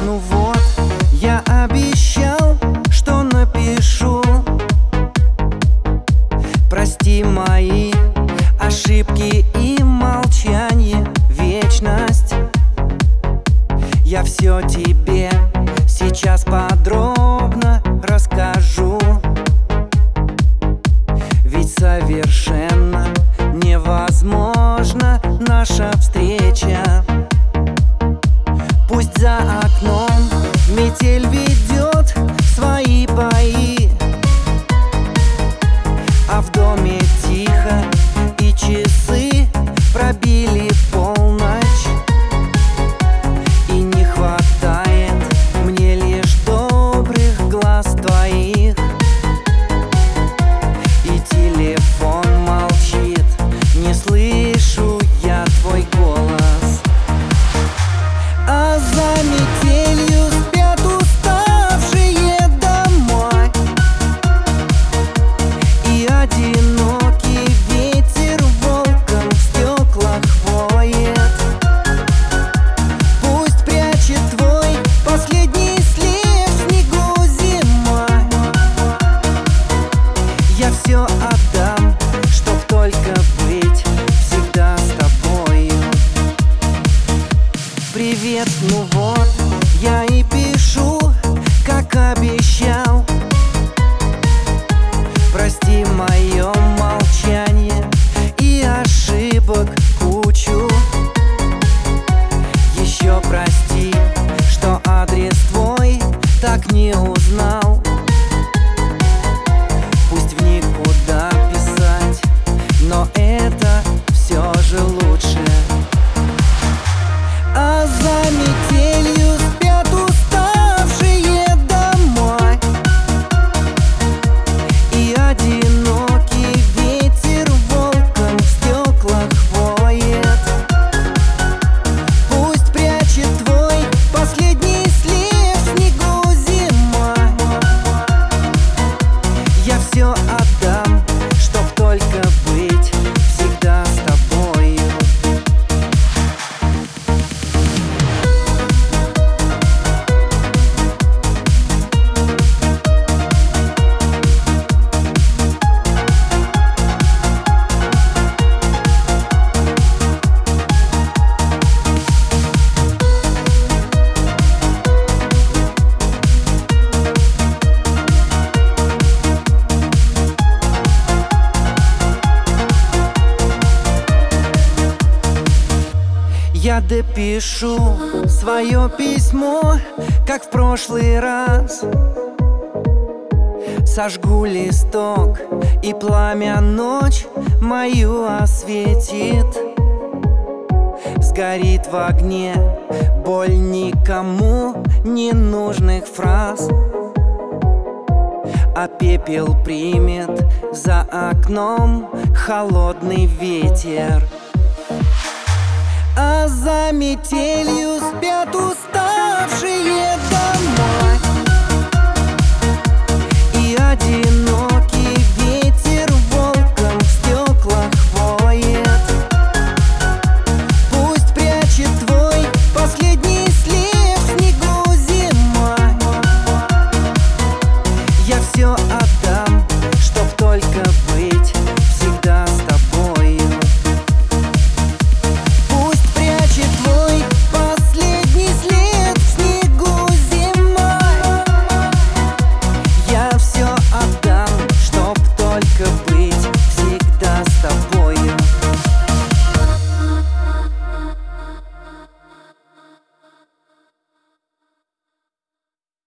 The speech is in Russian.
Ну вот, я обещал, что напишу. Прости мои ошибки и молчание, вечность. Я все тебе сейчас подробно расскажу. Ведь совершенно невозможна наша встреча. Пусть за окном метель ведет свои бои, а в доме тихо, и часы пробили полночь. И не хватает мне лишь добрых глаз твоих. И телефон молчит, не слышу я твой голос. А за метелью спят уставшие домой, и одинокий ветер волком в стеклах воет. Пусть прячет твой последний след в снегу зимой. Я все отдам, чтоб только быть всегда с тобою. Привет, ну вот, я и пишу, как обещал. Прости мое молчание и ошибок кучу. Еще прости, что адрес твой так не узнал. Пусть в никуда писать, но это все же лучше. А за метелью спят уставшие домой, и одинокий ветер волком в стеклах воет. Пусть прячет твой последний след в снегу зимой. Я все отдам, чтоб только быть всегда с тобою. Я допишу свое письмо, как в прошлый раз. Сожгу листок, и пламя ночь мою осветит. Сгорит в огне боль никому не нужных фраз, а пепел примет за окном холодный ветер. А за метелью спят